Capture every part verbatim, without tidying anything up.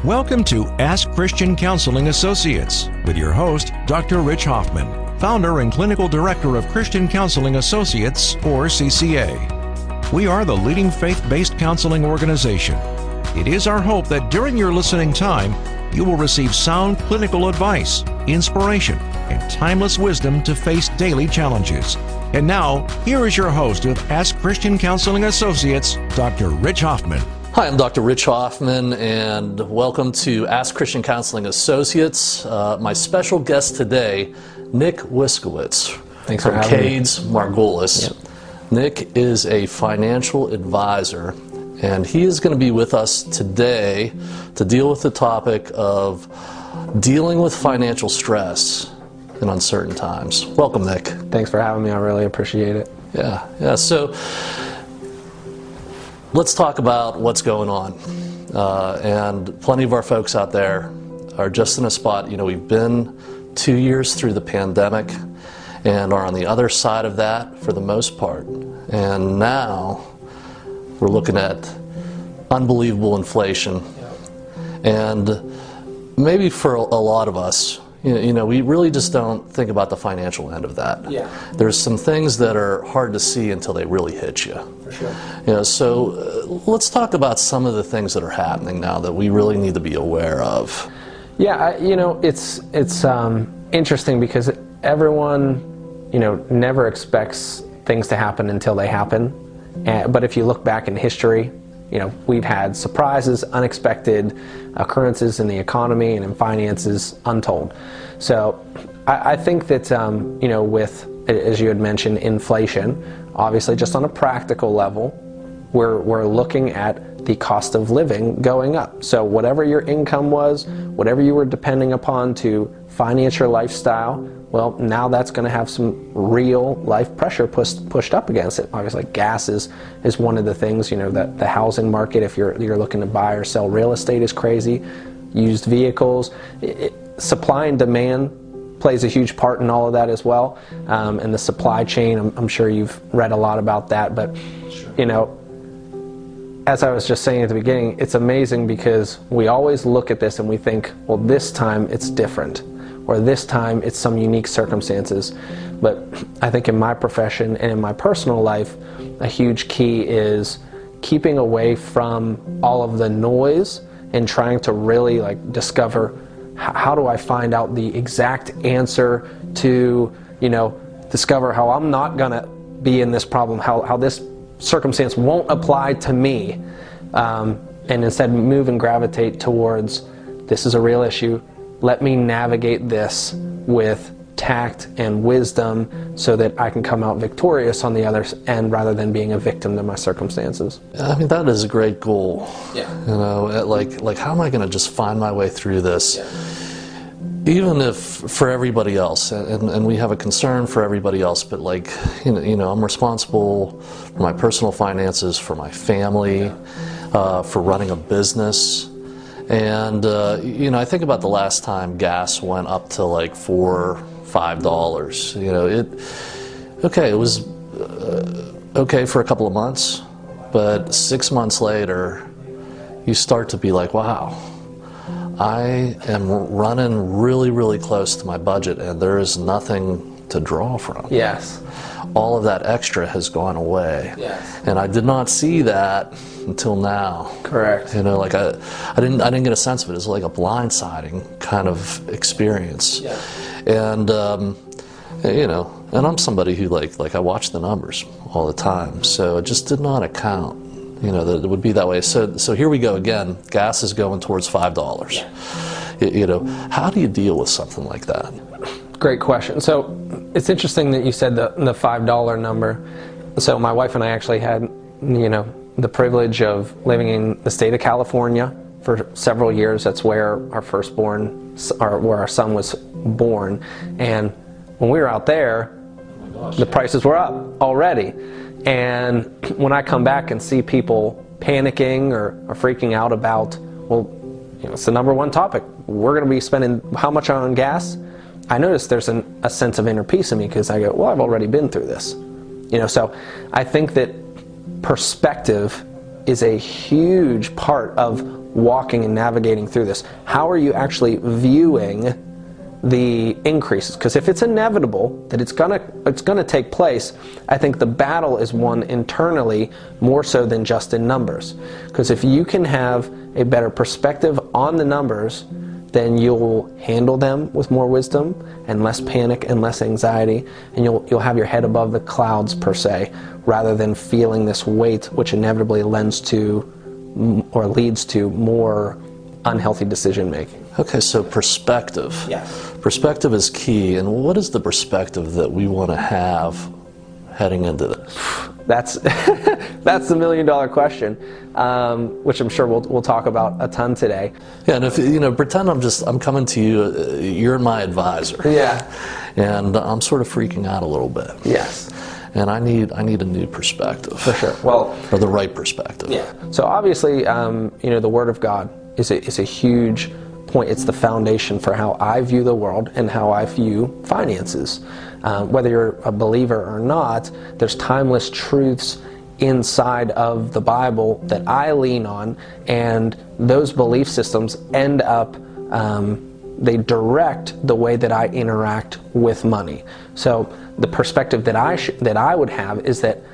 Welcome to Ask Christian Counseling Associates with your host, Doctor Rich Hoffman, founder and clinical director of Christian Counseling Associates, or C C A. We are the leading faith-based counseling organization. It is our hope that during your listening time, you will receive sound clinical advice, inspiration, and timeless wisdom to face daily challenges. And now, here is your host of Ask Christian Counseling Associates, Doctor Rich Hoffman. Hi, I'm Doctor Rich Hoffman, and welcome to Ask Christian Counseling Associates. Uh, my special guest today, Nick Wiskowitz Thanks for from having Cades Margolis. Yep. Nick is a financial advisor, and he is going to be with us today to deal with the topic of dealing with financial stress in uncertain times. Welcome, Nick. Thanks for having me. I really appreciate it. Yeah, yeah. So let's talk about what's going on. Uh, and plenty of our folks out there are just in a spot, you know, we've been two years through the pandemic and are on the other side of that for the most part. And now we're looking at unbelievable inflation. And maybe for a lot of us, you know, we really just don't think about the financial end of that. Yeah. There's some things that are hard to see until they really hit you. For sure. You know, so uh, let's talk about some of the things that are happening now that we really need to be aware of. Yeah, I, you know, it's it's um, interesting because everyone, you know, never expects things to happen until they happen. And, but if you look back in history, you know, we've had surprises, unexpected occurrences in the economy and in finances untold. So I, I think that, um, you know, with, as you had mentioned, inflation, obviously just on a practical level, we're, we're looking at the cost of living going up. So whatever your income was, whatever you were depending upon to finance your lifestyle, well, now that's going to have some real life pressure pushed pushed up against it. Obviously, gas is, is one of the things, you know, that the housing market, if you're you're looking to buy or sell real estate, is crazy. Used vehicles, it, supply and demand plays a huge part in all of that as well. Um, and the supply chain, I'm, I'm sure you've read a lot about that, but sure. You know, as I was just saying at the beginning, it's amazing because we always look at this and we think, well, this time it's different, or this time it's some unique circumstances. But I think in my profession and in my personal life, a huge key is keeping away from all of the noise and trying to really like discover how do I find out the exact answer to, you know, discover how I'm not gonna be in this problem, how, how this circumstance won't apply to me, um, and instead move and gravitate towards this is a real issue. Let me navigate this with tact and wisdom so that I can come out victorious on the other end rather than being a victim to my circumstances. I mean, that is a great goal. Yeah. You know, like, like how am I going to just find my way through this? Yeah. Even if for everybody else, and, and we have a concern for everybody else, but like, you know, you know, I'm responsible for my personal finances, for my family, uh, for running a business. And, uh, you know, I think about the last time gas went up to like four, five dollars. You know, it, okay, it was uh, okay for a couple of months, but six months later, you start to be like, wow, I am running really, really close to my budget and there is nothing to draw from. Yes. All of that extra has gone away. Yes. And I did not see that until now. Correct. You know, like I, I didn't, I didn't get a sense of it. It was like a blindsiding kind of experience. Yeah. And um, you know, and I'm somebody who like, like I watch the numbers all the time, so it just did not account, you know, that it would be that way. So, so here we go again. Gas is going towards five dollars. Yeah. You, you know, how do you deal with something like that? Great question. So it's interesting that you said the the five dollar number. So my wife and I actually had, you know, the privilege of living in the state of California for several years. That's where our firstborn, or where our son was born. And when we were out there, oh gosh, the prices were up already. And when I come back and see people panicking or, or freaking out about, well, you know, it's the number one topic. We're going to be spending how much on gas? I notice there's an, a sense of inner peace in me because I go, well, I've already been through this. You know, so I think that perspective is a huge part of walking and navigating through this? How are you actually viewing the increases? Because if it's inevitable that it's gonna it's gonna take place, I think the battle is won internally more so than just in numbers. Because if you can have a better perspective on the numbers, then you'll handle them with more wisdom and less panic and less anxiety, and you'll you'll have your head above the clouds per se, rather than feeling this weight, which inevitably lends to or leads to more unhealthy decision making. Okay, so perspective. Yes. Perspective is key, and what is the perspective that we want to have heading into this? That's that's the million dollar question, um, which I'm sure we'll we'll talk about a ton today. Yeah, and if you know, pretend I'm just I'm coming to you. Uh, you're my advisor. Yeah. And I'm sort of freaking out a little bit. Yes. And I need I need a new perspective. For sure. Well, or the right perspective. Yeah. So obviously, um, you know, the Word of God is a is a huge point. It's the foundation for how I view the world and how I view finances. Um, whether you're a believer or not, there's timeless truths inside of the Bible that I lean on, and those belief systems end up, um, they direct the way that I interact with money. So the perspective that I sh- that I would have is that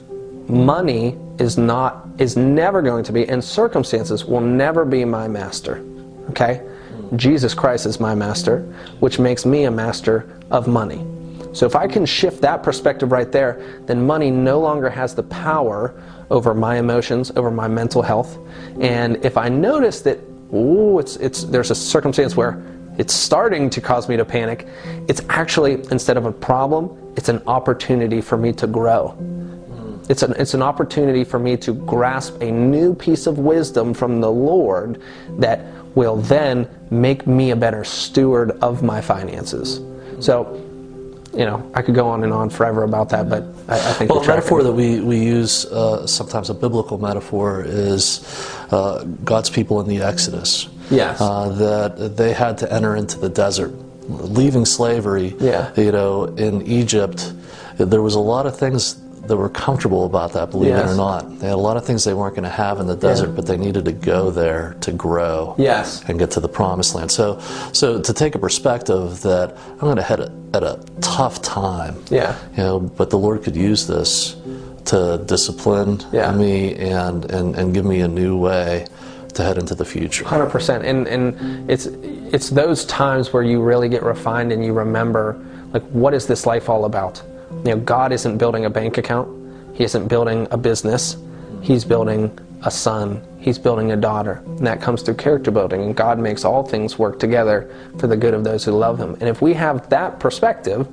money is not, is never going to be, and circumstances will never be my master. Okay? Jesus Christ is my master, which makes me a master of money. So if I can shift that perspective right there, then money no longer has the power over my emotions, over my mental health. And if I notice that, ooh, it's it's there's a circumstance where it's starting to cause me to panic, it's actually, instead of a problem, it's an opportunity for me to grow. It's an, it's an opportunity for me to grasp a new piece of wisdom from the Lord that will then make me a better steward of my finances. So, you know, I could go on and on forever about that, but I, I think... Well, the metaphor that we, we use, uh, sometimes a biblical metaphor, is uh, God's people in the Exodus. Yes. Uh, that they had to enter into the desert. Leaving slavery, yeah. you know, in Egypt, there was a lot of things that were comfortable about that, believe yes. it or not. They had a lot of things they weren't going to have in the desert, yeah. but they needed to go there to grow yes. and get to the promised land. So so to take a perspective that I'm going to head at, at a tough time, yeah. you know, but the Lord could use this to discipline yeah. me and, and, and give me a new way to head into the future. one hundred percent. And, and it's, it's those times where you really get refined and you remember, like, what is this life all about? You know, God isn't building a bank account. He isn't building a business. He's building a son. He's building a daughter. And that comes through character building. And God makes all things work together for the good of those who love Him. And if we have that perspective,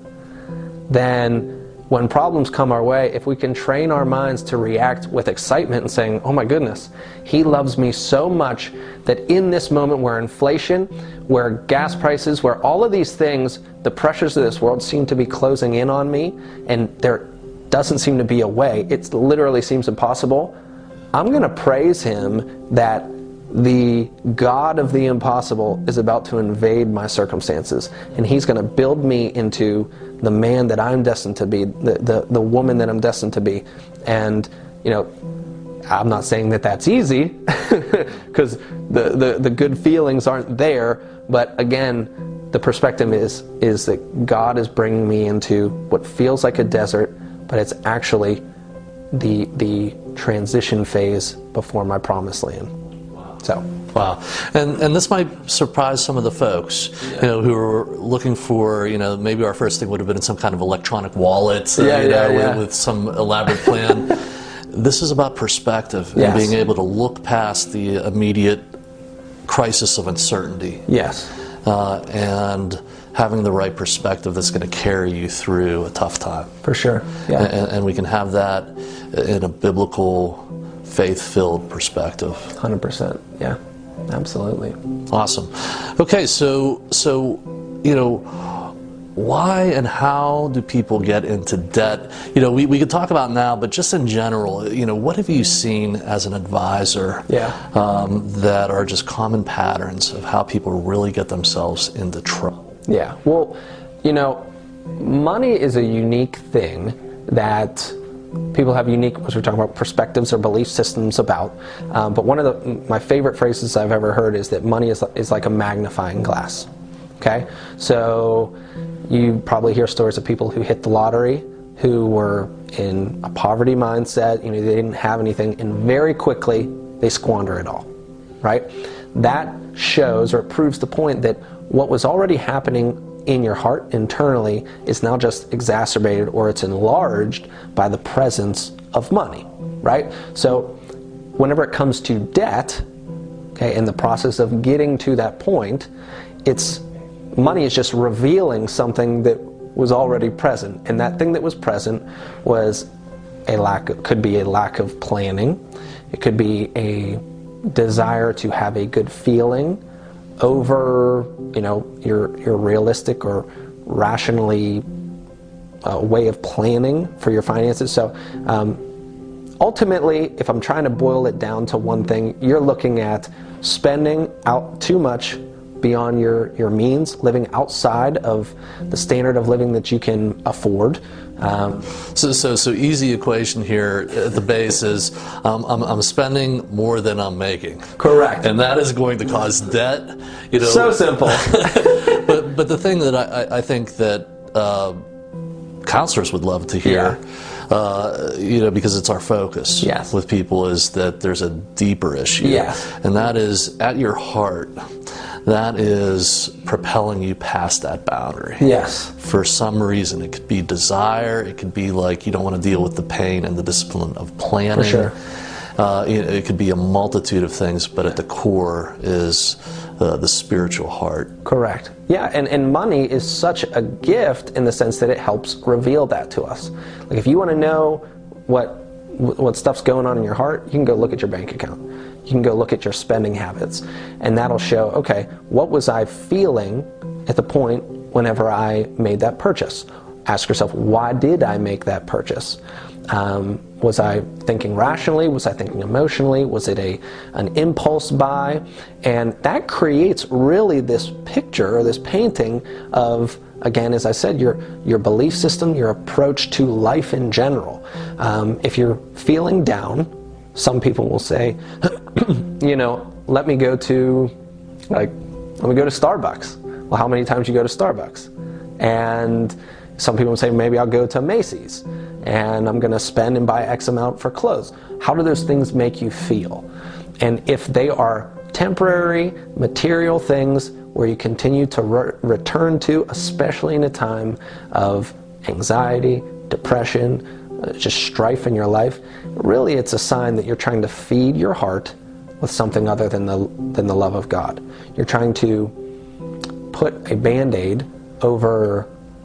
then when problems come our way, if we can train our minds to react with excitement and saying, oh my goodness, He loves me so much that in this moment where inflation, where gas prices, where all of these things, the pressures of this world seem to be closing in on me, and there doesn't seem to be a way, it literally seems impossible, I'm going to praise Him that the God of the impossible is about to invade my circumstances, and He's going to build me into the man that I'm destined to be, the, the, the woman that I'm destined to be. And, you know, I'm not saying that that's easy, because the, the, the good feelings aren't there, but again, the perspective is, is that God is bringing me into what feels like a desert, but it's actually the, the transition phase before my promised land. So, wow, and and this might surprise some of the folks, yeah. you know, who are looking for, you know, maybe our first thing would have been some kind of electronic wallet, uh, yeah, you know, yeah, yeah. With, with some elaborate plan. This is about perspective and yes. being able to look past the immediate crisis of uncertainty. Yes, uh, and having the right perspective that's going to carry you through a tough time. For sure, yeah, and, and we can have that in a biblical, faith-filled perspective. one hundred percent, yeah, absolutely. Awesome. Okay, so so you know, why and how do people get into debt? You know, we, we could talk about now, but just in general, you know, what have you seen as an advisor yeah. um, that are just common patterns of how people really get themselves into trouble? Yeah, well, you know, money is a unique thing that people have unique, as we're talking about, perspectives or belief systems about. Um, but one of the, my favorite phrases I've ever heard is that money is, is like a magnifying glass. Okay? So you probably hear stories of people who hit the lottery, who were in a poverty mindset, you know, they didn't have anything, and very quickly they squander it all, right? That shows, or it proves the point that what was already happening in your heart internally is now just exacerbated, or it's enlarged by the presence of money, right? So whenever it comes to debt, okay, in the process of getting to that point, it's money is just revealing something that was already present, and that thing that was present was a lack of, could be a lack of planning, it could be a desire to have a good feeling over, you know, your your realistic or rationally uh, way of planning for your finances. So um, ultimately, if I'm trying to boil it down to one thing, you're looking at spending out too much beyond your, your means, living outside of the standard of living that you can afford. Um, so, so, so easy equation here at the base is um, I'm, I'm spending more than I'm making. Correct. And that is going to cause debt. You know. So simple. but but the thing that I, I think that uh, counselors would love to hear, yeah. uh, you know, because it's our focus yes. with people, is that there's a deeper issue. Yes. And that is at your heart. That is propelling you past that boundary. Yes. For some reason. It could be desire. It could be like you don't want to deal with the pain and the discipline of planning. For sure. Uh, it, it could be a multitude of things, but at the core is uh, the spiritual heart. Correct. Yeah, and, and money is such a gift in the sense that it helps reveal that to us. Like if you want to know what what stuff's going on in your heart, you can go look at your bank account. You can go look at your spending habits, and that'll show, okay, what was I feeling at the point whenever I made that purchase? Ask yourself, why did I make that purchase? Um, was I thinking rationally? Was I thinking emotionally? Was it a an impulse buy? And that creates really this picture or this painting of, again, as I said, your your belief system, your approach to life in general. Um, if you're feeling down, some people will say, you know, let me go to, like, let me go to Starbucks. Well, how many times you go to Starbucks? And some people will say, maybe I'll go to Macy's and I'm going to spend and buy X amount for clothes. How do those things make you feel? And if they are temporary, material things where you continue to re- return to, especially in a time of anxiety, depression, uh, just strife in your life, really it's a sign that you're trying to feed your heart with something other than the than the love of God. You're trying to put a Band-Aid over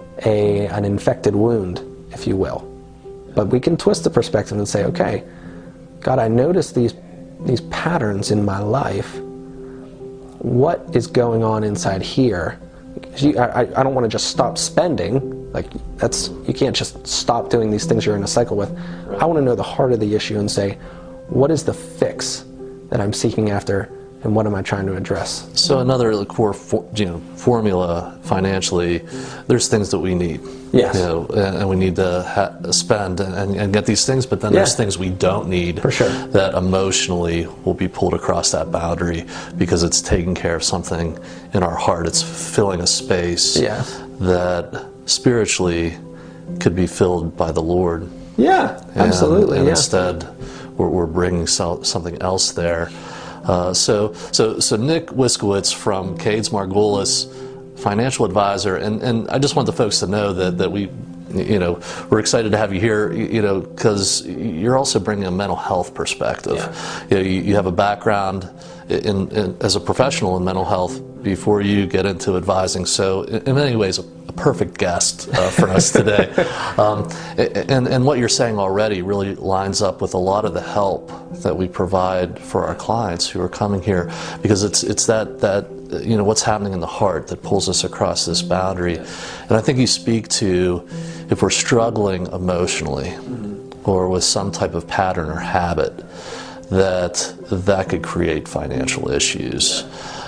a an infected wound, if you will. But we can twist the perspective and say, okay, God, I notice these these patterns in my life. What is going on inside here? You, I, I don't want to just stop spending. Like that's you can't just stop doing these things you're in a cycle with. Right. I want to know the heart of the issue and say, what is the fix that I'm seeking after, and what am I trying to address? So another core for, you know, formula financially, there's things that we need. Yes. You know, and we need to ha- spend and, and get these things, but then yeah. there's things we don't need. For sure. That emotionally will be pulled across that boundary because it's taking care of something in our heart. It's filling a space yes. that spiritually could be filled by the Lord. Yeah, absolutely. And, and yeah. instead, we're, we're bringing so, something else there. Uh, so, so, so Nick Wiskowitz from Cades Margulis, financial advisor, and, and I just want the folks to know that, that we, you know, we're excited to have you here, you know, because you're also bringing a mental health perspective. Yeah. You know, you, you have a background in, in as a professional in mental health before you get into advising. So, in, in many ways, a, a perfect guest uh, for us today. Um, and, and what you're saying already really lines up with a lot of the help that we provide for our clients who are coming here, because it's it's that that you know what's happening in the heart that pulls us across this boundary. And I think you speak to if we're struggling emotionally mm-hmm. or with some type of pattern or habit, that that could create financial issues.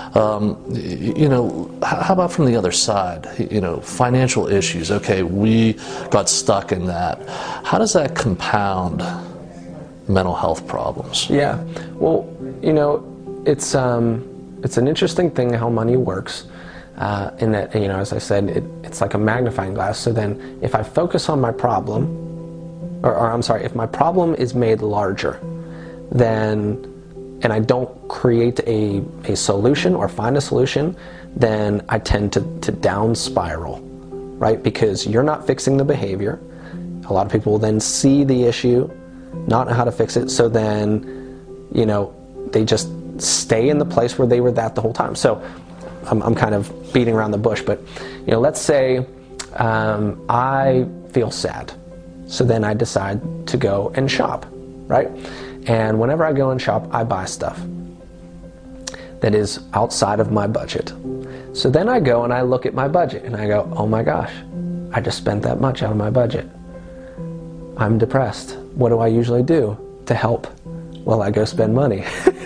Um, you know, how about from the other side? You know, financial issues. Okay, we got stuck in that. How does that compound mental health problems? Yeah, well, you know, it's um, it's an interesting thing how money works. Uh, in that, you know, as I said, it, it's like a magnifying glass. So then, if I focus on my problem, or, or I'm sorry, if my problem is made larger, then, and I don't create a, a solution or find a solution, then I tend to, to down spiral, right? Because you're not fixing the behavior. A lot of people will then see the issue, not know how to fix it, so then, you know, they just stay in the place where they were at the whole time. So I'm, I'm kind of beating around the bush, but, you know, let's say um, I feel sad. So then I decide to go and shop, right? And whenever I go and shop, I buy stuff that is outside of my budget. So then I go and I look at my budget and I go, oh my gosh, I just spent that much out of my budget. I'm depressed. What do I usually do to help? Well, I go spend money.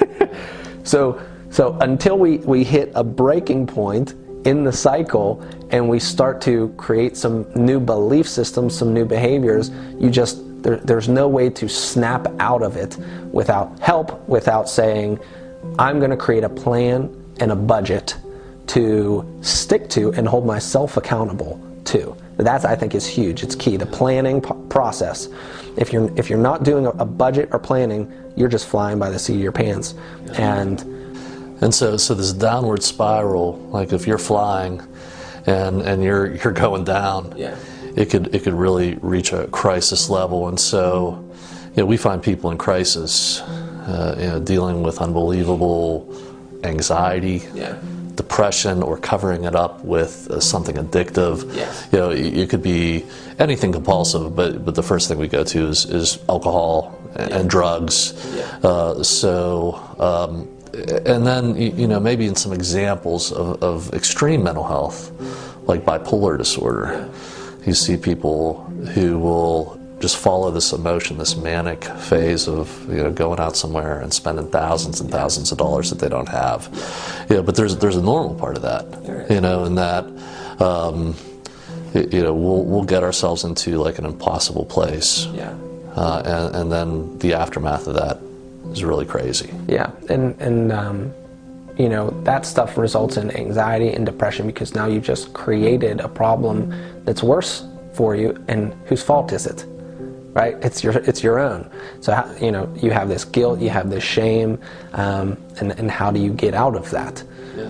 so so until we, we hit a breaking point in the cycle and we start to create some new belief systems, some new behaviors, you just, there, there's no way to snap out of it without help, without saying, I'm going to create a plan and a budget to stick to and hold myself accountable to. That, I think, is huge. It's key. The planning p- process. If you're if you're not doing a, a budget or planning, you're just flying by the seat of your pants. And and so so this downward spiral, like if you're flying and and you're you're going down, yeah. it could it could really reach a crisis level. And so, you know, we find people in crisis, uh, you know, dealing with unbelievable anxiety. Yeah. Depression, or covering it up with uh, something addictive. Yes. You know, it could be anything compulsive, but but the first thing we go to is, is alcohol and, yeah. and drugs. Yeah. Uh, so, um, and then you know maybe in some examples of, of extreme mental health, like bipolar disorder, yeah. you see people who will just follow this emotion, this manic phase of you know going out somewhere and spending thousands and thousands of dollars that they don't have. You know, but there's there's a normal part of that. You know, in that um, you know we'll we'll get ourselves into like an impossible place. Yeah. Uh, and, and then the aftermath of that is really crazy. Yeah, and and um, you know that stuff results in anxiety and depression because now you just created a problem that's worse for you, and whose fault is it? Right, it's your it's your own. So how, you know you have this guilt, you have this shame, um, and and how do you get out of that? Yeah.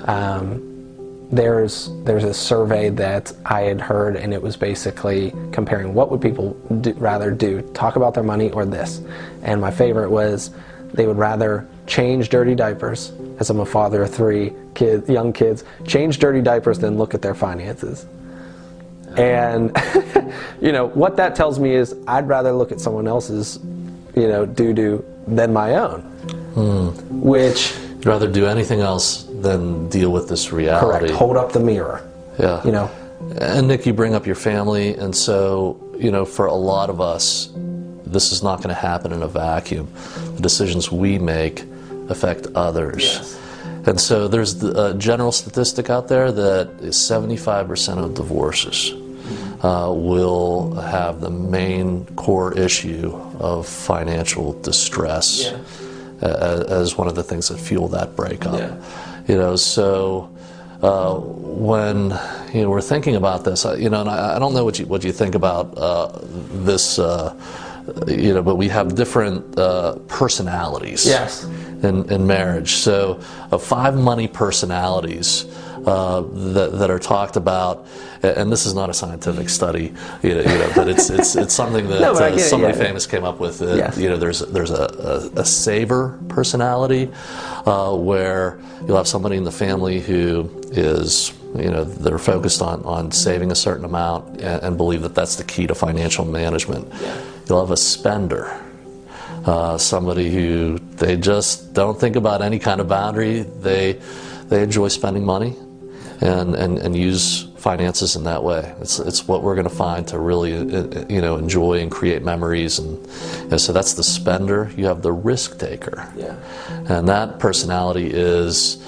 Um, there's there's a survey that I had heard, and it was basically comparing what would people do, rather do, talk about their money or this. And my favorite was they would rather change dirty diapers, as I'm a father of three kids, young kids, change dirty diapers than look at their finances. And, you know, what that tells me is I'd rather look at someone else's, you know, doo-doo than my own. Mm. Which... You'd rather do anything else than deal with this reality. Correct. Hold up the mirror. Yeah. You know. And Nick, you bring up your family, and so, you know, for a lot of us, this is not going to happen in a vacuum. The decisions we make affect others. Yes. And so there's a general statistic out there that seventy-five percent of divorces uh, will have the main core issue of financial distress yeah. as, as one of the things that fuel that breakup. Yeah. You know, so uh, when you know we're thinking about this, you know, and I, I don't know what you what you think about uh, this. Uh, you know, but we have different uh, personalities. Yes. In, in marriage. So uh, five money personalities uh, that, that are talked about, and this is not a scientific study, you know, you know but it's it's it's something that no, uh, somebody yeah, famous yeah. came up with. Uh, yes. You know, there's there's a, a, a saver personality uh, where you'll have somebody in the family who is, you know, they're focused on, on saving a certain amount and, and believe that that's the key to financial management. Yeah. You'll have a spender. Uh, somebody who they just don't think about any kind of boundary. They they enjoy spending money and, and, and use finances in that way. It's it's what we're going to find to really you know enjoy and create memories. And you know, so that's the spender. You have the risk taker, yeah. and that personality is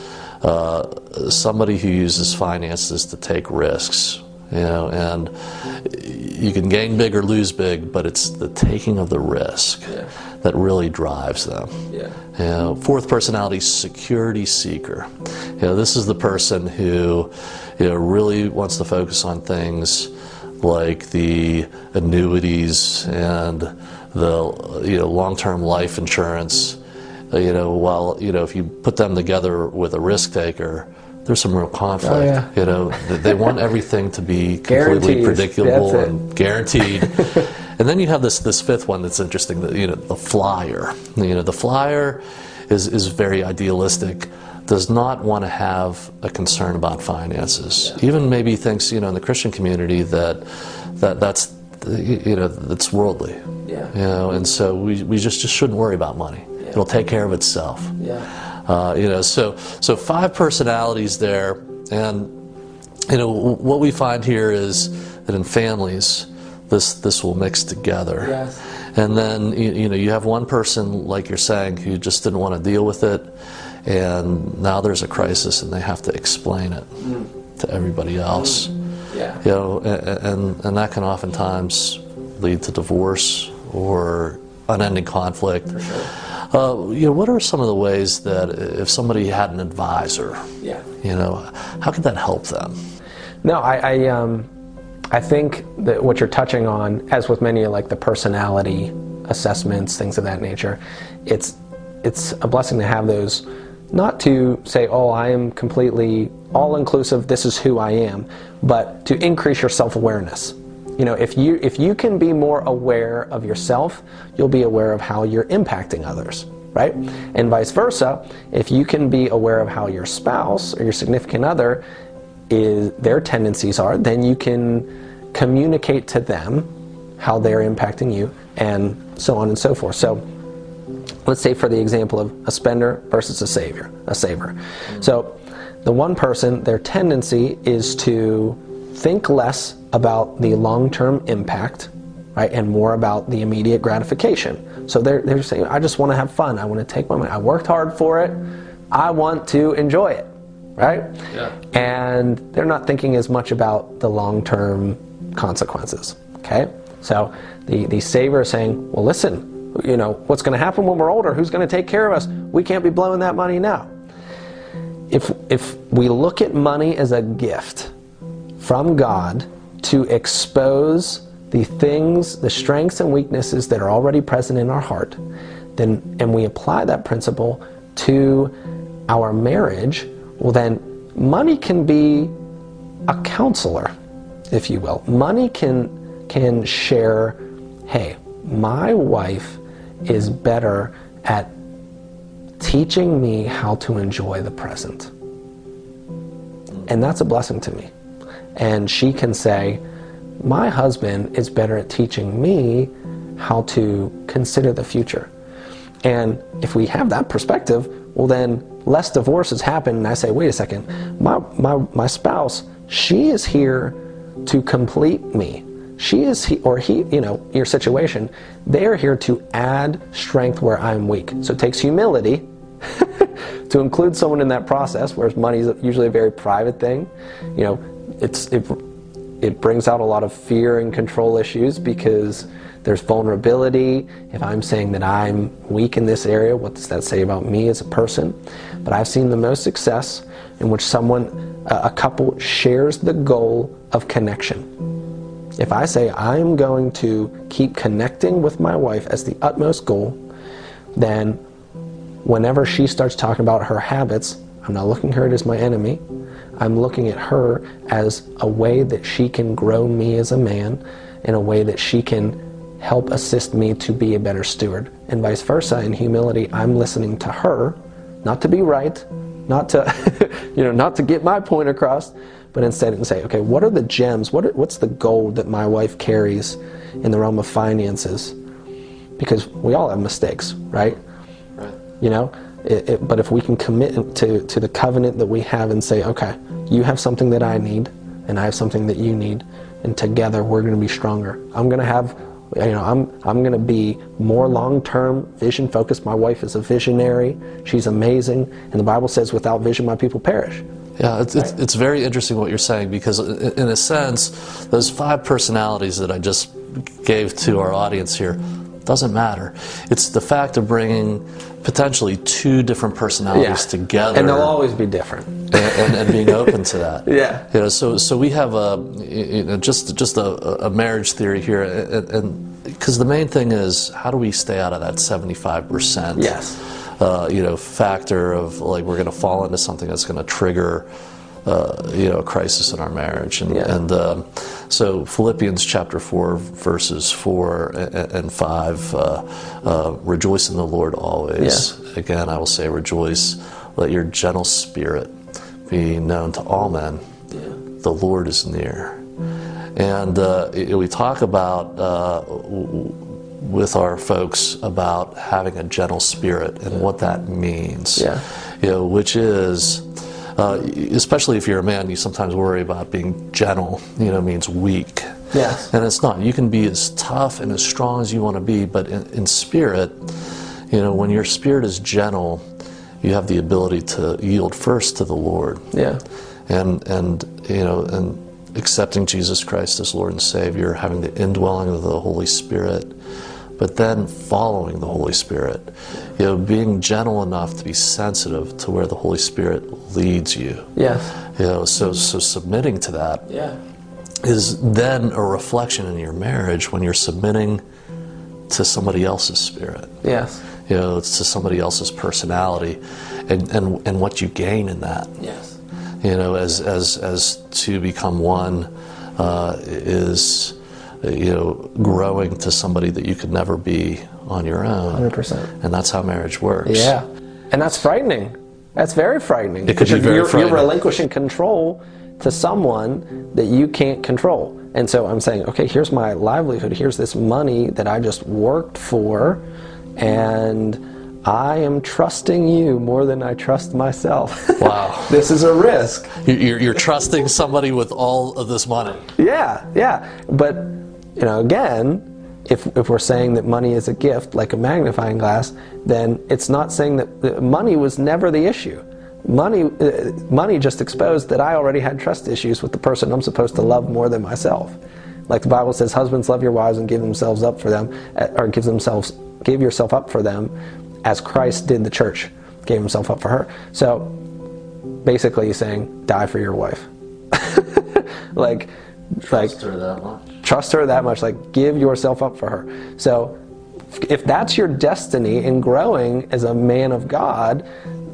uh, somebody who uses finances to take risks. You know, and you can gain big or lose big, but it's the taking of the risk yeah. that really drives them. Yeah. You know, fourth personality, security seeker. You know, this is the person who, you know, really wants to focus on things like the annuities and the, you know, long-term life insurance. You know, while, you know, if you put them together with a risk taker, there's some real conflict. Oh, yeah. You know, they want everything to be completely Guarantees. predictable and guaranteed. And then you have this this fifth one that's interesting. That, you know, the flyer. You know, the flyer is is very idealistic. Does not want to have a concern about finances. Yeah. Even maybe thinks, you know, in the Christian community that that that's you know that's worldly. Yeah. You know, and so we we just just shouldn't worry about money. Yeah. It'll take care of itself. Yeah. Uh, you know, so so five personalities there, and you know what we find here is that in families, this this will mix together. Yes. And then you, you know you have one person, like you're saying, who just didn't want to deal with it, and now there's a crisis, and they have to explain it mm. to everybody else. Mm. Yeah. You know, and, and and that can oftentimes lead to divorce or unending conflict. For sure. Uh, you know, what are some of the ways that if somebody had an advisor, yeah. you know, how could that help them? No, I, I, um, I think that what you're touching on, as with many like the personality assessments, things of that nature, it's it's a blessing to have those. Not to say, oh, I am completely all-inclusive, this is who I am, but to increase your self-awareness. You know, if you if you can be more aware of yourself, you'll be aware of how you're impacting others, right? And vice versa, if you can be aware of how your spouse or your significant other is their tendencies are, then you can communicate to them how they're impacting you, and so on and so forth. So let's say for the example of a spender versus a saver, a saver. So the one person, their tendency is to think less about the long-term impact, right, and more about the immediate gratification. So they're, they're saying, I just want to have fun. I want to take my money. I worked hard for it. I want to enjoy it, right? Yeah. And they're not thinking as much about the long-term consequences, okay? So the, the saver is saying, well, listen, you know, what's going to happen when we're older? Who's going to take care of us? We can't be blowing that money now. If, if we look at money as a gift from God to expose the things, the strengths and weaknesses that are already present in our heart, then, and we apply that principle to our marriage, well then money can be a counselor, if you will. Money can, can share, hey, my wife is better at teaching me how to enjoy the present. And that's a blessing to me. And she can say, my husband is better at teaching me how to consider the future. And if we have that perspective, well then less divorces happen, and I say, wait a second, my, my, my spouse, she is here to complete me. She is, he, or he, you know, your situation, they are here to add strength where I'm weak. So it takes humility to include someone in that process, whereas money is usually a very private thing. You know, it's it, it brings out a lot of fear and control issues because there's vulnerability. If I'm saying that I'm weak in this area, what does that say about me as a person? But I've seen the most success in which someone, a couple, shares the goal of connection. If I say I'm going to keep connecting with my wife as the utmost goal, then whenever she starts talking about her habits, I'm not looking at her as my enemy. I'm looking at her as a way that she can grow me as a man, in a way that she can help assist me to be a better steward, and vice versa. In humility, I'm listening to her, not to be right, not to, you know, not to get my point across, but instead and say, okay, what are the gems? What are, what's the gold that my wife carries in the realm of finances? Because we all have mistakes, right? Right. You know. It, it, but if we can commit to, to the covenant that we have and say, okay, you have something that I need, and I have something that you need, and together we're going to be stronger. I'm going to have You know, I'm I'm going to be more long-term, vision-focused. My wife is a visionary. She's amazing. And the Bible says, without vision, my people perish. Yeah, it's, it's, it's very interesting what you're saying, because in a sense, those five personalities that I just gave to our audience here doesn't matter. It's the fact of bringing potentially two different personalities Yeah. together. And they'll always be different. And, and, and being open to that. Yeah. You know, so so we have a you know, just just a, a marriage theory here, and because the main thing is, how do we stay out of that seventy-five percent? Yes. Uh, you know, factor of like we're going to fall into something that's going to trigger, uh, you know, a crisis in our marriage, and Yeah. and um, so Philippians chapter four verses four and, and five, uh, uh, rejoice in the Lord always. Yeah. Again, I will say, rejoice. Let your gentle spirit be known to all men. Yeah. The Lord is near, and uh, we talk about. Uh, with our folks about having a gentle spirit and what that means. Yeah. You know, which is, uh, especially if you're a man, you sometimes worry about being gentle, you know, means weak. Yes. And it's not. You can be as tough and as strong as you want to be, but in, in spirit, you know, when your spirit is gentle, you have the ability to yield first to the Lord. Yeah. And, and you know, and accepting Jesus Christ as Lord and Savior, having the indwelling of the Holy Spirit, but then following the Holy Spirit, you know, being gentle enough to be sensitive to where the Holy Spirit leads you. Yes. You know, so so submitting to that Yeah. is then a reflection in your marriage when you're submitting to somebody else's spirit. Yes. You know, it's to somebody else's personality, and and and what you gain in that. Yes. You know, as as as to become one uh, is. You know, growing to somebody that you could never be on your own. one hundred percent. And that's how marriage works. Yeah. And that's frightening. That's very frightening. It could be Because very you're, frightening. You're relinquishing control to someone that you can't control. And so I'm saying, okay, here's my livelihood. Here's this money that I just worked for, and I am trusting you more than I trust myself. Wow. This is a risk. You're, you're trusting somebody with all of this money. Yeah, yeah. But, you know, again, if if we're saying that money is a gift, like a magnifying glass, then it's not saying that that money was never the issue. Money, uh, money just exposed that I already had trust issues with the person I'm supposed to love more than myself. Like the Bible says, husbands, love your wives and give themselves up for them, uh, or give themselves, give yourself up for them, as Christ did the church, gave himself up for her. So basically, he's saying, die for your wife. like, Trust like her that much. trust her that much. Like, give yourself up for her. So, if that's your destiny in growing as a man of God,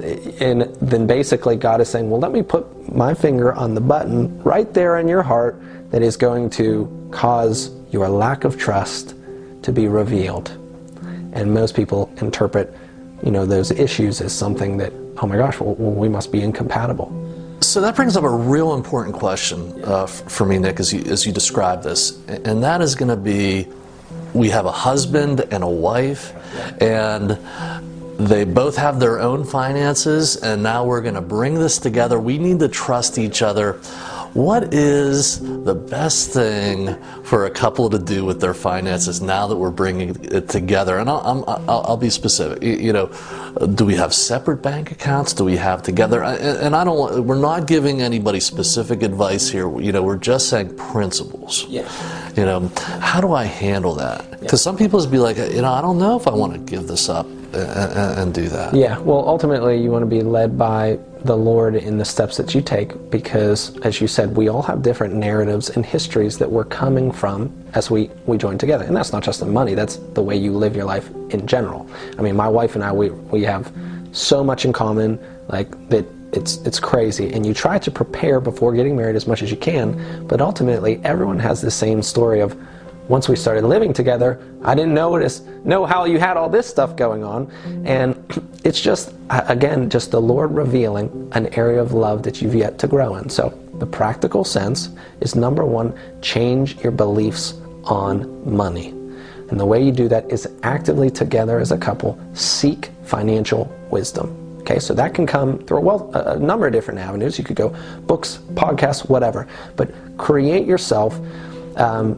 and then basically God is saying, well, let me put my finger on the button right there in your heart that is going to cause your lack of trust to be revealed. And most people interpret, you know, those issues as something that, oh my gosh, well, we must be incompatible. So that brings up a real important question uh, for me, Nick, as you, as you describe this. And that is going to be, we have a husband and a wife, and they both have their own finances, and now we're going to bring this together. We need to trust each other. What is the best thing for a couple to do with their finances now that we're bringing it together? And I'll, I'll, I'll be specific. You know, do we have separate bank accounts? Do we have together? And I don't want, we're not giving anybody specific advice here. You know, we're just saying principles. Yeah. You know, how do I handle that? Because some people just be like, you know, I don't know if I want to give this up and, and, and do that. Yeah, well, ultimately, you want to be led by the Lord in the steps that you take, because, as you said, we all have different narratives and histories that we're coming from as we, we join together. And that's not just the money, that's the way you live your life in general. I mean, my wife and I, we, we have so much in common, like, that it's it's crazy. And you try to prepare before getting married as much as you can, but ultimately, everyone has the same story of, once we started living together, I didn't notice, know how you had all this stuff going on. And it's just, again, just the Lord revealing an area of love that you've yet to grow in. So the practical sense is, number one, change your beliefs on money. And the way you do that is actively together as a couple, seek financial wisdom. Okay, so that can come through a, well, a number of different avenues. You could go books, podcasts, whatever. But create yourself um,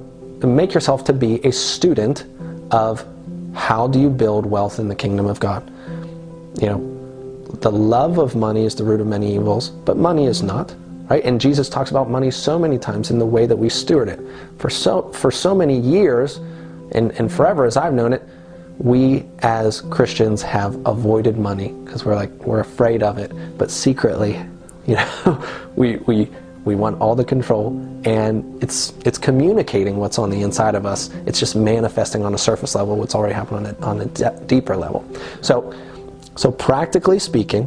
make yourself to be a student of how do you build wealth in the kingdom of God. You know, the love of money is the root of many evils, but money is not, right? And Jesus talks about money so many times in the way that we steward it. For so for so many years, and, and forever as I've known it, we as Christians have avoided money because we're like, we're afraid of it, but secretly, you know, we we we want all the control, and it's it's communicating what's on the inside of us. It's just manifesting on a surface level what's already happened on a, on a de- deeper level. So, so practically speaking,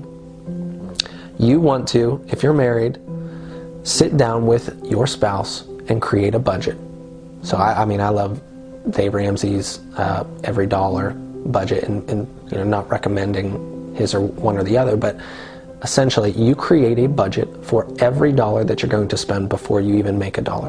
you want to, if you're married, sit down with your spouse and create a budget. So I, I mean, I love Dave Ramsey's uh, Every Dollar budget, and, and you know, not recommending his or one or the other, but essentially, you create a budget for every dollar that you're going to spend before you even make a dollar.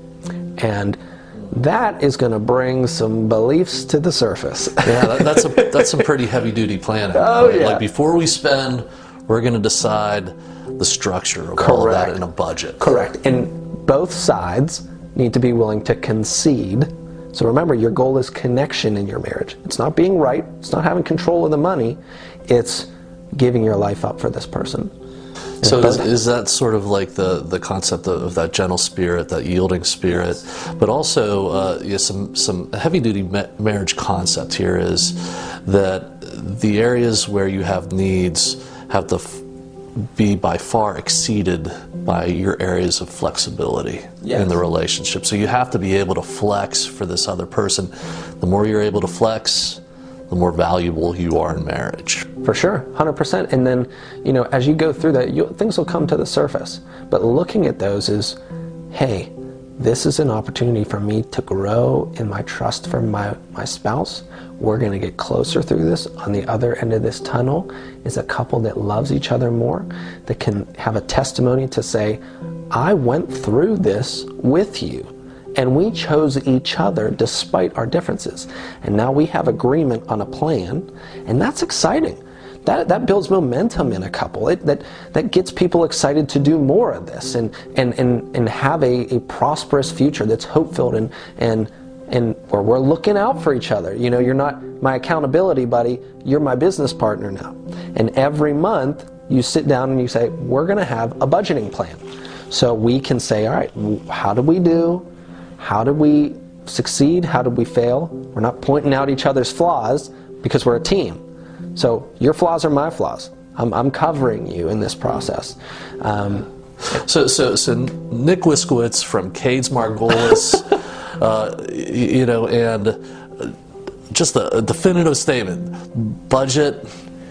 And that is going to bring some beliefs to the surface. Yeah, that, that's a, that's some pretty heavy-duty planning. Oh, right? yeah. Like, before we spend, we're going to decide the structure of all of that in a budget. Correct. And both sides need to be willing to concede. So remember, your goal is connection in your marriage. It's not being right. It's not having control of the money. It's giving your life up for this person. So is, is that sort of like the, the concept of, of that gentle spirit, that yielding spirit, but also uh, yeah, some, some heavy-duty ma- marriage concept here is that the areas where you have needs have to f- be by far exceeded by your areas of flexibility yes. in the relationship. So you have to be able to flex for this other person. The more you're able to flex, the more valuable you are in marriage. For sure, one hundred percent. And then, you know, as you go through that, you, things will come to the surface. But looking at those is, hey, this is an opportunity for me to grow in my trust for my, my spouse. We're going to get closer through this. On the other end of this tunnel is a couple that loves each other more, that can have a testimony to say, I went through this with you. And we chose each other despite our differences. And now we have agreement on a plan, and that's exciting. That that builds momentum in a couple. It, that that gets people excited to do more of this and and and, and have a, a prosperous future that's hope-filled and and and where we're looking out for each other. You know, you're not my accountability buddy, you're my business partner now. And every month you sit down and you say, we're gonna have a budgeting plan. So we can say, all right, how do we do? How did we succeed? How did we fail? We're not pointing out each other's flaws because we're a team. So your flaws are my flaws. I'm, I'm covering you in this process. Um, so, so, so Nick Wiskowitz from Cades Margolis, uh, you know, and just a, a definitive statement: budget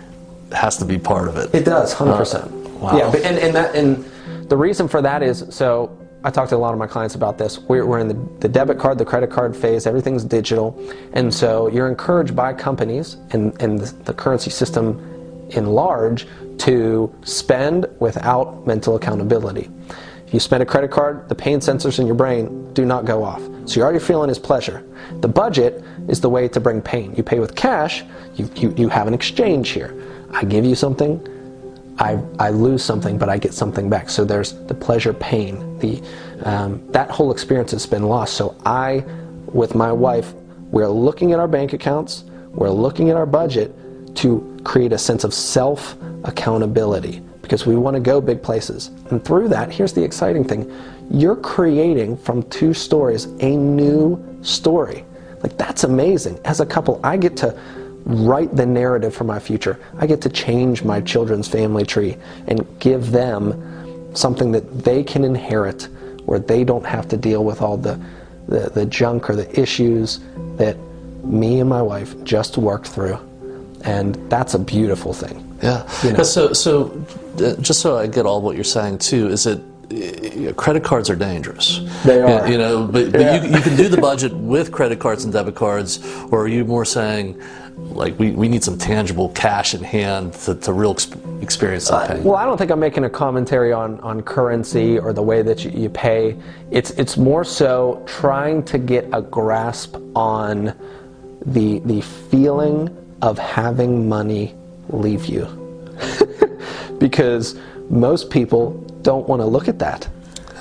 has to be part of it. It does, one hundred percent. Uh, wow. Yeah, but, and and that and the reason for that is so. I talk to a lot of my clients about this. We're, we're in the, the debit card, the credit card phase. Everything's digital. And so you're encouraged by companies and, and the, the currency system in large to spend without mental accountability. If you spend a credit card, the pain sensors in your brain do not go off. So you're already feeling is pleasure. The budget is the way to bring pain. You pay with cash, you, you, you have an exchange here. I give you something, I, I lose something, but I get something back. So there's the pleasure, pain. The um, that whole experience has been lost. So I, with my wife, we're looking at our bank accounts, we're looking at our budget to create a sense of self-accountability because we want to go big places. And through that, here's the exciting thing. You're creating from two stories a new story. Like, that's amazing. As a couple, I get to write the narrative for my future. I get to change my children's family tree and give them something that they can inherit where they don't have to deal with all the, the, the junk or the issues that me and my wife just worked through. And that's a beautiful thing. Yeah. You know? So, so uh, just so I get all what you're saying too, is it uh, credit cards are dangerous. They are. You know, but, but Yeah. you, you can do the budget with credit cards and debit cards, or are you more saying, like, we, we need some tangible cash in hand to, to real exp- experience that pain? Uh, well, I don't think I'm making a commentary on, on currency or the way that you, you pay. It's it's more so trying to get a grasp on the the feeling of having money leave you. Because most people don't want to look at that.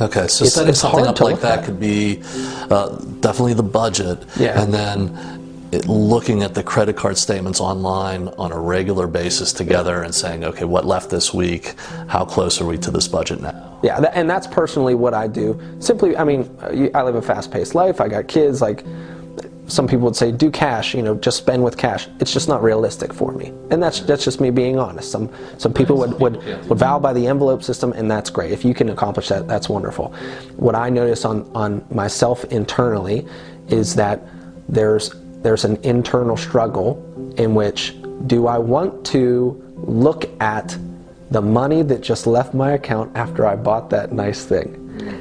Okay, so It's- setting it's something hard up to like look that at. could be uh, definitely the budget, Yeah. and then it, looking at the credit card statements online on a regular basis together and saying, okay, what left this week? How close are we to this budget now? Yeah, that, and that's personally what I do. Simply, I mean, uh, you- I live a fast-paced life. I got kids. Like, some people would say, do cash. You know, just spend with cash. It's just not realistic for me, and that's that's just me being honest. Some some people would would, would vow by the envelope system, and that's great. If you can accomplish that, that's wonderful. What I notice on on myself internally is that there's there's an internal struggle in which, do I want to look at the money that just left my account after I bought that nice thing?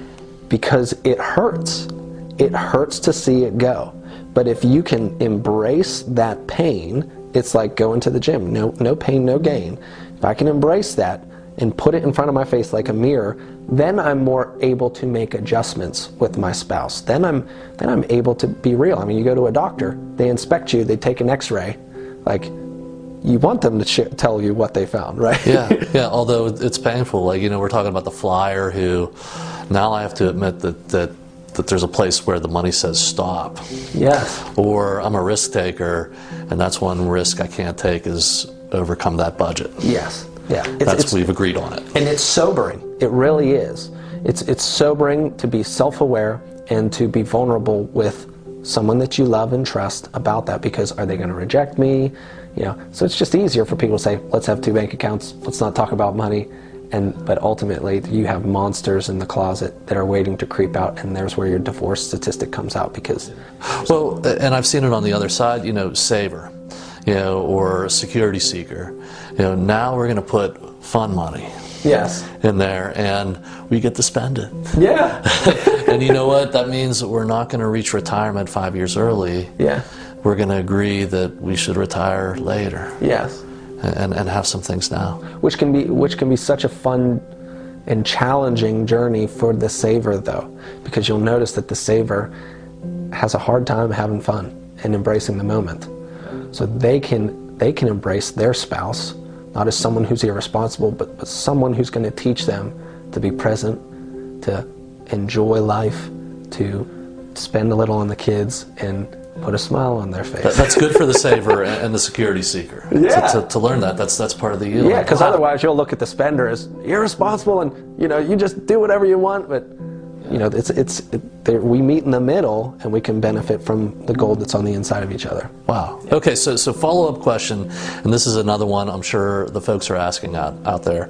Because it hurts. It hurts to see it go. But if you can embrace that pain, it's like going to the gym. No, no pain, no gain. If I can embrace that and put it in front of my face like a mirror, then I'm more able to make adjustments with my spouse. Then I'm, then I'm able to be real. I mean, you go to a doctor, they inspect you, they take an x-ray. Like, you want them to sh- tell you what they found, right? Yeah, yeah. Although it's painful. Like, you know, we're talking about the flyer who, now I have to admit that that that there's a place where the money says stop. Yes. Or I'm a risk taker, and that's one risk I can't take is overcome that budget. Yes. Yeah. It's, That's it's, we've agreed on it. and it's sobering. It really is. It's it's sobering to be self-aware and to be vulnerable with someone that you love and trust about that, because are they going to reject me? You know, so it's just easier for people to say, let's have two bank accounts, let's not talk about money. And but ultimately you have monsters in the closet that are waiting to creep out, and there's where your divorce statistic comes out. Because Well, and I've seen it on the other side, you know, saver, you know, or security seeker. You know, now we're going to put fun money yes. in there, and we get to spend it. Yeah. And you know what? That means that we're not going to reach retirement five years early. Yeah. We're going to agree that we should retire later. Yes. And, and have some things now. Which can be which can be such a fun and challenging journey for the saver, though, because you'll notice that the saver has a hard time having fun and embracing the moment. So they can they can embrace their spouse, not as someone who's irresponsible, but, but someone who's going to teach them to be present, to enjoy life, to spend a little on the kids, and put a smile on their face. That, that's good for the saver and, and the security seeker. Yeah. To, to, to learn that, that's that's part of the deal. Yeah, because Wow. otherwise you'll look at the spender as irresponsible, and you know you just do whatever you want. But you know it's it's it, there, we meet in the middle, and we can benefit from the gold that's on the inside of each other. Wow. Okay, so so follow-up question, and this is another one I'm sure the folks are asking out, out there,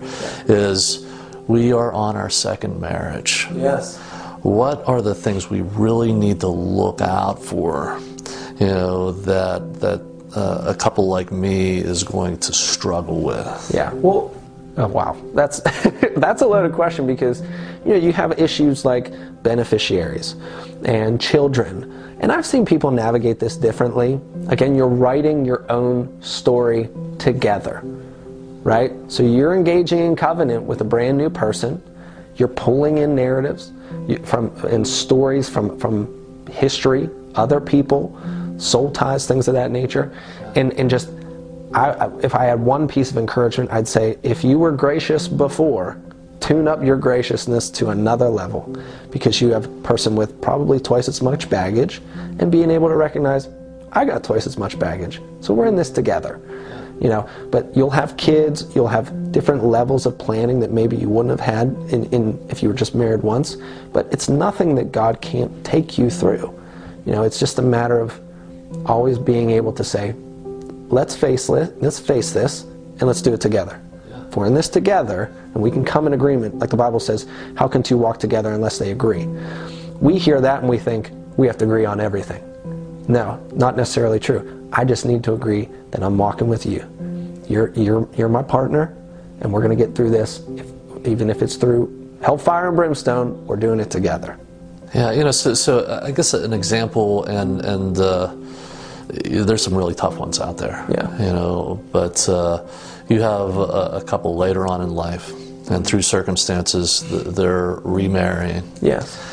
is we are on our second marriage. Yes. What are the things we really need to look out for, you know, that that uh, a couple like me is going to struggle with? Yeah. Well, oh, wow. That's that's a loaded question, because you know you have issues like beneficiaries and children, and I've seen people navigate this differently. Again, you're writing your own story together, right? So you're engaging in covenant with a brand new person. You're pulling in narratives from and stories from from history, other people, soul ties, things of that nature, and and just I, if I had one piece of encouragement, I'd say if you were gracious before, tune up your graciousness to another level, because you have a person with probably twice as much baggage, and being able to recognize, I got twice as much baggage, so we're in this together. You know, but you'll have kids, you'll have different levels of planning that maybe you wouldn't have had in, in if you were just married once, but it's nothing that God can't take you through. You know, it's just a matter of always being able to say, let's face it, let's face this, and let's do it together. Yeah. If we're in this together, and we can come in agreement, like the Bible says, how can two walk together unless they agree? We hear that and we think we have to agree on everything. No, not necessarily true. I just need to agree that I'm walking with you. You're you're you're my partner, and we're going to get through this. If, even if it's through hellfire and brimstone, we're doing it together. Yeah, you know, so, so I guess an example, and and uh, there's some really tough ones out there. Yeah. You know, but uh, you have a, a couple later on in life, and through circumstances, they're remarrying. Yes.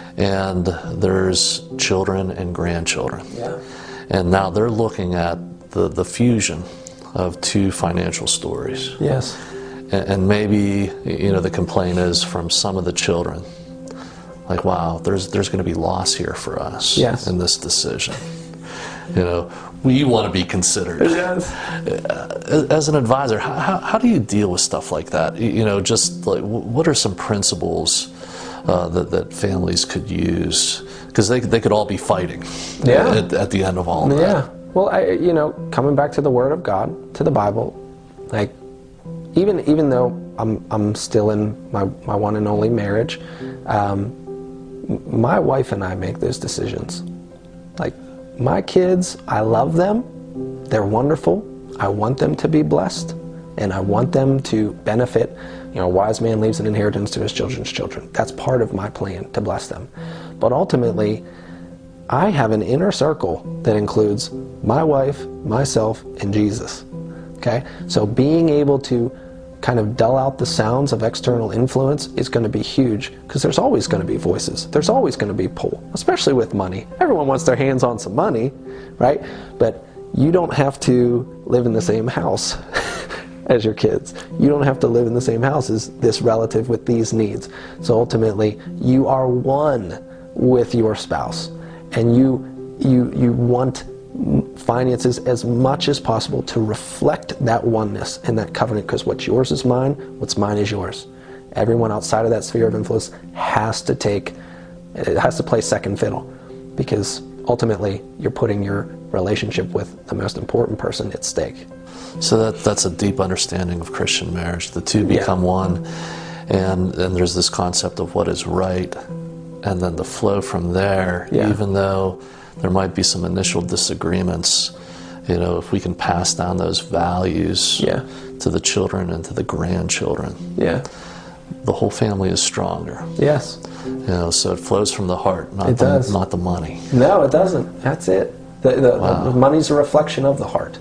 And there's children and grandchildren. Yeah. And now they're looking at the, the fusion of two financial stories. Yes. And, and maybe, you know, the complaint is from some of the children like, wow, there's there's going to be loss here for us Yes. in this decision. You know, we want to be considered. Yes. As an advisor, how, how do you deal with stuff like that? You know, just like, what are some principles uh, that, that families could use? Because they, they could all be fighting Yeah. at, at the end of all of Yeah. that. Well, I, you know, coming back to the Word of God, to the Bible, like, even even though I'm I'm still in my, my one and only marriage, um, my wife and I make those decisions. Like, my kids, I love them. They're wonderful. I want them to be blessed, and I want them to benefit. You know, a wise man leaves an inheritance to his children's children. That's part of my plan, to bless them. But ultimately, I have an inner circle that includes my wife, myself, and Jesus. Okay? So being able to kind of dull out the sounds of external influence is going to be huge, because there's always going to be voices. There's always going to be pull, especially with money. Everyone wants their hands on some money, right? But you don't have to live in the same house as your kids. You don't have to live in the same house as this relative with these needs. So ultimately, you are one with your spouse, and you you you want finances as much as possible to reflect that oneness and that covenant, because what's yours is mine, what's mine is yours. Everyone outside of that sphere of influence has to take, it has to play second fiddle, because ultimately you're putting your relationship with the most important person at stake. So that that's a deep understanding of Christian marriage. The two become Yeah. one, and and there's this concept of what is right, and then the flow from there, Yeah. even though there might be some initial disagreements, you know, if we can pass down those values Yeah. to the children and to the grandchildren, Yeah. the whole family is stronger. Yes. You know, so it flows from the heart, not It the, does. not the money. No, it doesn't. That's it. The, the, Wow. the money's a reflection of the heart.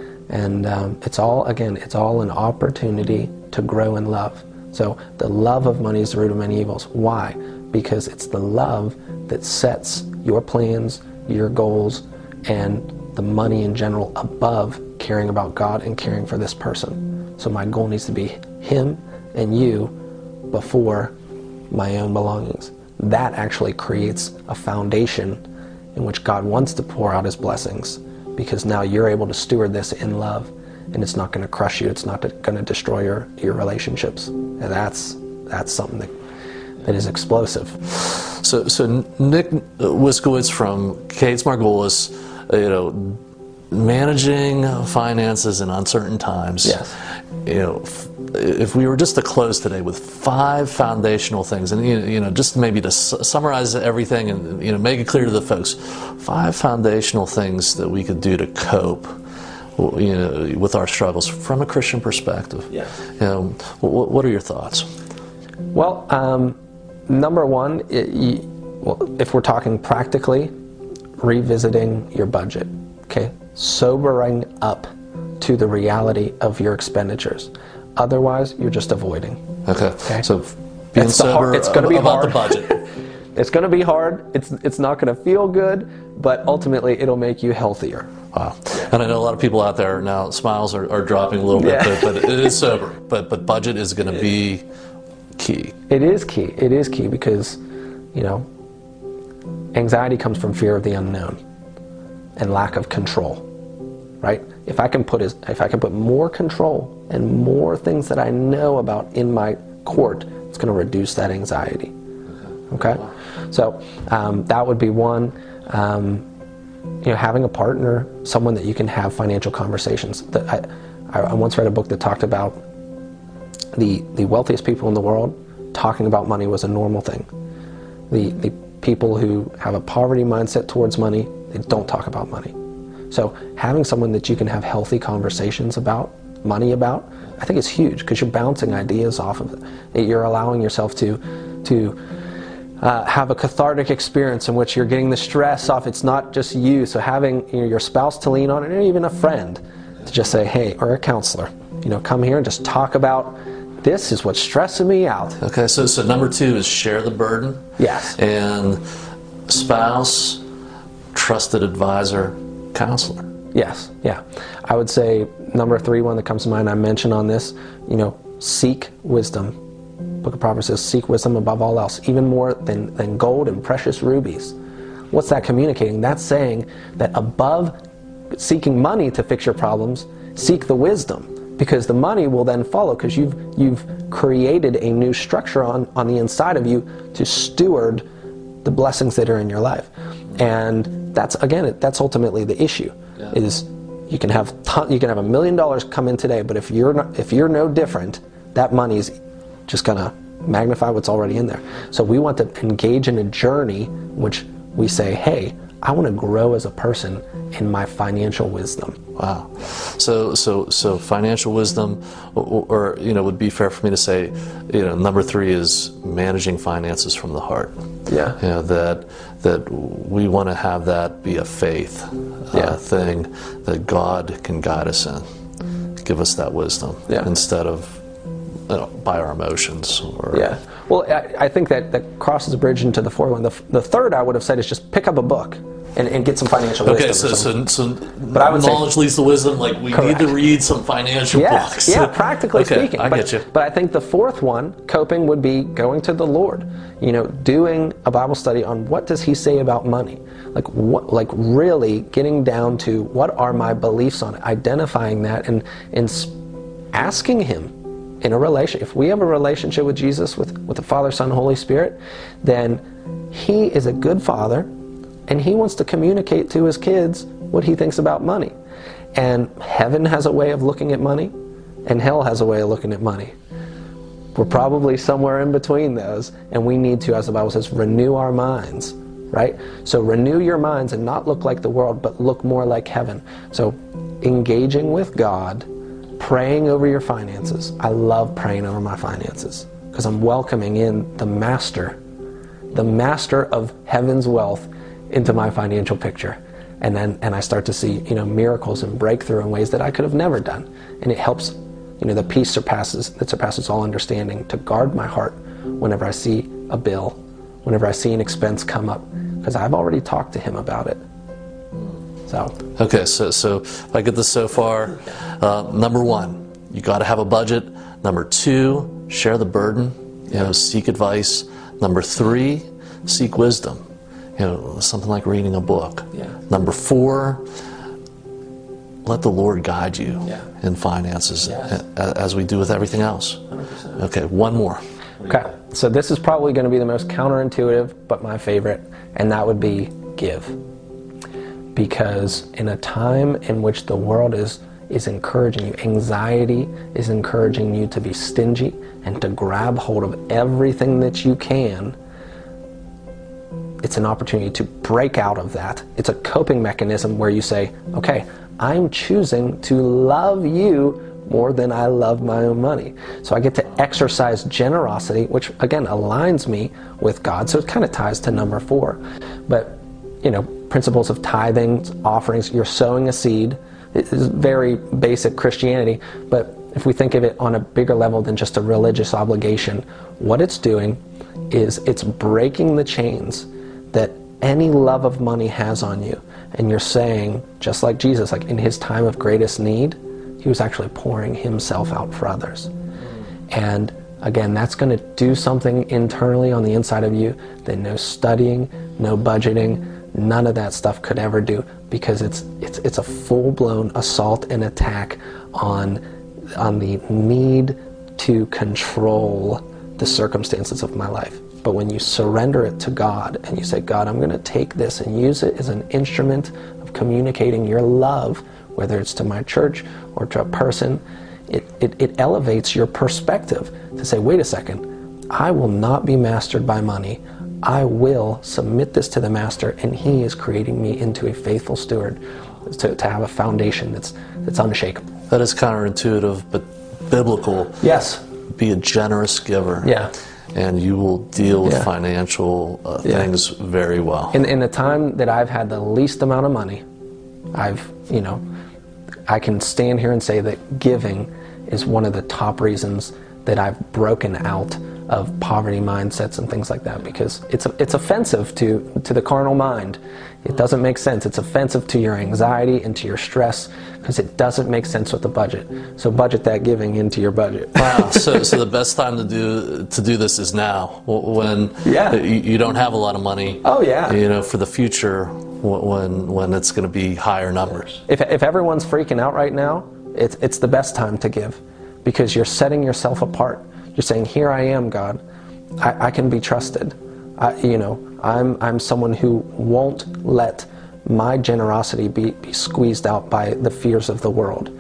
And um, it's all, again, it's all an opportunity to grow in love. So the love of money is the root of many evils. Why? Because it's the love that sets your plans, your goals, and the money in general above caring about God and caring for this person. So my goal needs to be him and you before my own belongings. That actually creates a foundation in which God wants to pour out his blessings, because now you're able to steward this in love, and it's not going to crush you, it's not going to destroy your, your relationships. And that's that's something that, that is explosive. So, so Nick Wiskowitz from Cates Margolis, you know, managing finances in uncertain times. Yes. You know, if we were just to close today with five foundational things, and you know, just maybe to summarize everything and you know, make it clear to the folks, five foundational things that we could do to cope, you know, with our struggles from a Christian perspective. Yeah. You know, what are your thoughts? Well, um, number one, it, you, well, if we're talking practically, revisiting your budget. Okay, sobering up to the reality of your expenditures. Otherwise, you're just avoiding. Okay. Okay. So being It's the sober hard- it's gonna be about hard. the budget. It's going to be hard. It's it's not going to feel good, but ultimately it'll make you healthier. Wow. And I know a lot of people out there now, smiles are, are dropping a little bit, Yeah. but, but it is sober. But but budget is going to be key. It is key. It is key because, you know, anxiety comes from fear of the unknown and lack of control. Right? If I can put is if I can put more control and more things that I know about in my court, it's going to reduce that anxiety. Okay, so um, that would be one. Um, you know, having a partner, someone that you can have financial conversations. That I, I once read a book that talked about the the wealthiest people in the world talking about money was a normal thing. The the people who have a poverty mindset towards money, they don't talk about money. So having someone that you can have healthy conversations about money about, I think is huge, because you're bouncing ideas off of it. You're allowing yourself to to uh, have a cathartic experience in which you're getting the stress off. It's not just you. So having you know, your spouse to lean on, or even a friend to just say, hey, or a counselor, you know, come here and just talk about this is what's stressing me out. Okay, so so number two is share the burden. Yes. And spouse, trusted advisor, counselor. Yes, yeah. I would say number three, one that comes to mind, I mentioned on this, you know, seek wisdom book of Proverbs says, seek wisdom above all else, even more than, than gold and precious rubies. What's that communicating? That's saying that above seeking money to fix your problems, seek the wisdom, because the money will then follow, because you've you've created a new structure on, on the inside of you to steward the blessings that are in your life. And that's, again, that's ultimately the issue. Yeah. Is you can have ton, you can have a million dollars come in today, but if you're not, if you're no different, that money's just gonna magnify what's already in there. So we want to engage in a journey in which we say, hey, I want to grow as a person in my financial wisdom. Wow. So, so, so financial wisdom, or, or you know, would be fair for me to say, you know, number three is managing finances from the heart. Yeah. You know, that that we want to have that be a faith uh, yeah. thing that God can guide us in, give us that wisdom yeah. instead of, you know, by our emotions. Or, yeah. Well, I, I think that that crosses the bridge into the fourth one. The, the third I would have said is just pick up a book and, and get some financial okay, wisdom. Okay, so, so, so but I would knowledge say, leads to wisdom. Like we correct. need to read some financial yes, books. Yeah, practically okay, speaking. I but, get you. But I think the fourth one, coping, would be going to the Lord. You know, doing a Bible study on what does He say about money. Like what, like really getting down to what are my beliefs on it, identifying that, and and asking Him. In a relation, if we have a relationship with Jesus, with, with the Father, Son, Holy Spirit, then He is a good Father, and He wants to communicate to His kids what He thinks about money. And heaven has a way of looking at money, and hell has a way of looking at money. We're probably somewhere in between those, and we need to, as the Bible says, renew our minds, right? So renew your minds and not look like the world, but look more like heaven. So engaging with God, praying over your finances. I love praying over my finances because I'm welcoming in the master, the master of heaven's wealth into my financial picture. And then and I start to see, you know, miracles and breakthrough in ways that I could have never done. And it helps, you know, the peace surpasses that surpasses all understanding to guard my heart whenever I see a bill, whenever I see an expense come up, because I've already talked to Him about it. So. Okay, so so if I get this so far, uh, number one, you got to have a budget. Number two, share the burden. You know, seek advice. Number three, seek wisdom. You know, something like reading a book. Yeah. Number four, let the Lord guide you yeah. in finances, yes. as we do with everything else. one hundred percent. Okay, one more. Okay, so this is probably going to be the most counterintuitive, but my favorite, and that would be give. Because in a time in which the world is is encouraging you, anxiety is encouraging you to be stingy and to grab hold of everything that you can, it's an opportunity to break out of that. It's a coping mechanism where you say, okay, I'm choosing to love you more than I love my own money. So I get to exercise generosity, which again aligns me with God. So it kind of ties to number four. But, you know, principles of tithing, offerings, you're sowing a seed. It is very basic Christianity, but if we think of it on a bigger level than just a religious obligation, what it's doing is it's breaking the chains that any love of money has on you. And you're saying, just like Jesus, like in His time of greatest need, He was actually pouring Himself out for others. And again, that's going to do something internally on the inside of you that no studying, no budgeting, none of that stuff could ever do, because it's it's it's a full-blown assault and attack on on the need to control the circumstances of my life. But when you surrender it to God and you say, God, I'm going to take this and use it as an instrument of communicating your love, whether it's to my church or to a person, it, it, it elevates your perspective to say, wait a second, I will not be mastered by money. I will submit this to the Master, and He is creating me into a faithful steward to, to have a foundation that's that's unshakable. That is counterintuitive, but biblical. Yes. Be a generous giver. Yeah. And you will deal with yeah. financial uh, yeah. things very well. In, in the time that I've had the least amount of money, I've, you know, I can stand here and say that giving is one of the top reasons that I've broken out of poverty mindsets and things like that, because it's it's offensive to to the carnal mind. It doesn't make sense. It's offensive to your anxiety and to your stress, because it doesn't make sense with the budget. So budget that giving into your budget. Wow. So, so the best time to do to do this is now, when yeah. you, you don't have a lot of money. Oh yeah. You know, for the future, when when it's going to be higher numbers. If if everyone's freaking out right now, it's it's the best time to give, because you're setting yourself apart. You're saying, "Here I am, God. I, I can be trusted. I, you know, I'm I'm someone who won't let my generosity be, be squeezed out by the fears of the world."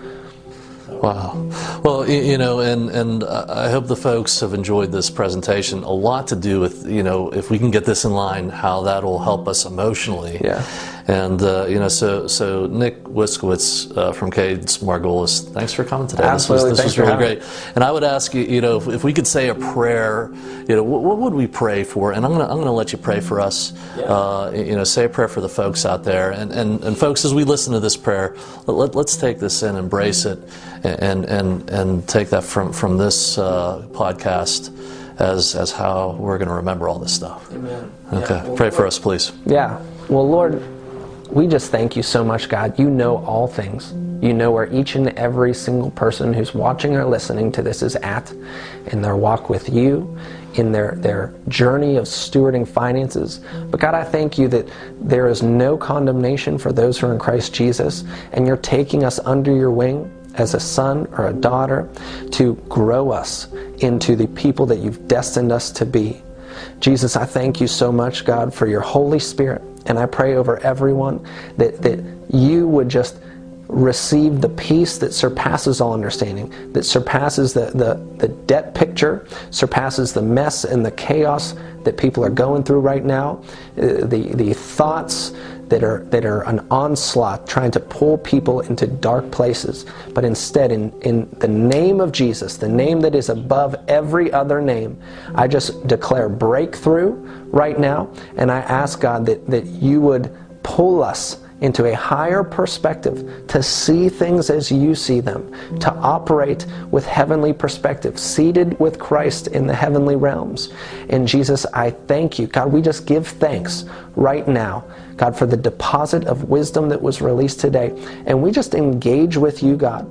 Wow. Well, you know, and, and I hope the folks have enjoyed this presentation. A lot to do with, you know, if we can get this in line, how that will help us emotionally. Yeah. And, uh, you know, so so Nick Wiskowitz uh, from Cades Margolis, thanks for coming today. Absolutely. This was, this was really great. And I would ask you, you know, if, if we could say a prayer, you know, what, what would we pray for? And I'm going to I'm going to let you pray for us. Yeah. Uh, you know, say a prayer for the folks out there. And, and, and folks, as we listen to this prayer, let, let's take this in, embrace it, and and and take that from, from this uh, podcast as as how we're going to remember all this stuff. Amen. Okay. Yeah. Well, pray for us, please. Yeah. Well, Lord, we just thank you so much, God. You know all things. You know where each and every single person who's watching or listening to this is at in their walk with you, in their, their journey of stewarding finances. But God, I thank you that there is no condemnation for those who are in Christ Jesus, and you're taking us under your wing as a son or a daughter to grow us into the people that you've destined us to be. Jesus, I thank you so much, God, for your Holy Spirit. And I pray over everyone that, that you would just receive the peace that surpasses all understanding, that surpasses the, the, the debt picture, surpasses the mess and the chaos that people are going through right now, uh, the, the thoughts that are that are an onslaught trying to pull people into dark places. But instead, in, in the name of Jesus, the name that is above every other name, I just declare breakthrough right now, and I ask God that, that you would pull us into a higher perspective, to see things as you see them, to operate with heavenly perspective, seated with Christ in the heavenly realms. And Jesus, I thank you. God, we just give thanks right now, God, for the deposit of wisdom that was released today. And we just engage with you, God.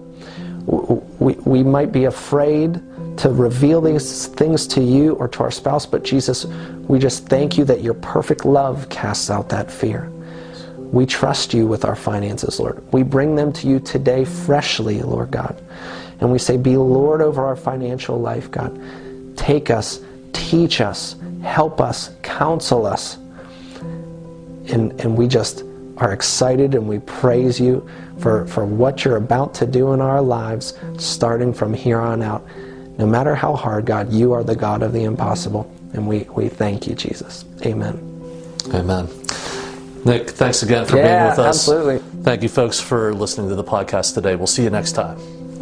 We, we might be afraid to reveal these things to you or to our spouse, but Jesus, we just thank you that your perfect love casts out that fear. We trust you with our finances, Lord. We bring them to you today freshly, Lord God. And we say, be Lord over our financial life, God. Take us, teach us, help us, counsel us. And, and we just are excited and we praise you for, for what you're about to do in our lives, starting from here on out. No matter how hard, God, you are the God of the impossible. And we, we thank you, Jesus. Amen. Amen. Nick, thanks again for yeah, being with us. Absolutely. Thank you, folks, for listening to the podcast today. We'll see you next time.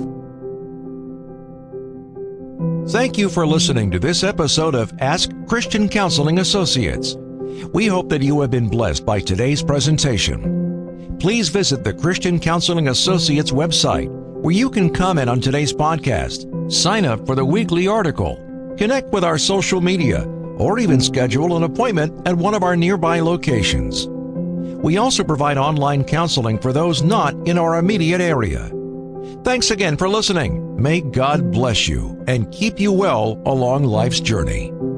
Thank you for listening to this episode of Ask Christian Counseling Associates. We hope that you have been blessed by today's presentation. Please visit the Christian Counseling Associates website, where you can comment on today's podcast, sign up for the weekly article, connect with our social media, or even schedule an appointment at one of our nearby locations. We also provide online counseling for those not in our immediate area. Thanks again for listening. May God bless you and keep you well along life's journey.